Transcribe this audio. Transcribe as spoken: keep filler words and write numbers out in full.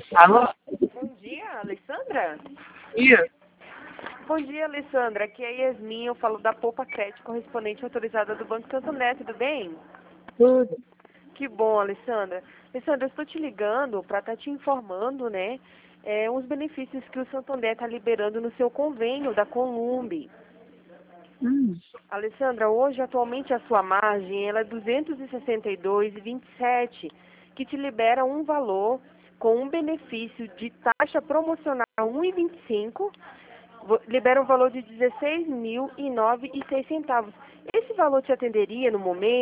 Alô? Bom dia, Alessandra? Dia? Bom dia, Alessandra. Aqui é a Yasmin, eu falo da Poupa Crédito, correspondente autorizada do Banco Santander, tudo bem? Tudo. Que bom, Alessandra. Alessandra, eu estou te ligando para estar te informando, né, é, uns benefícios que o Santander está liberando no seu convênio da Columbi. Hum. Alessandra, hoje, atualmente, a sua margem ela é duzentos e sessenta e dois vírgula vinte e sete, que te libera um valor com um benefício de taxa promocional um vírgula vinte e cinco, vo- libera um valor de dezesseis mil e nove e seis centavos. Esse valor te atenderia no momento?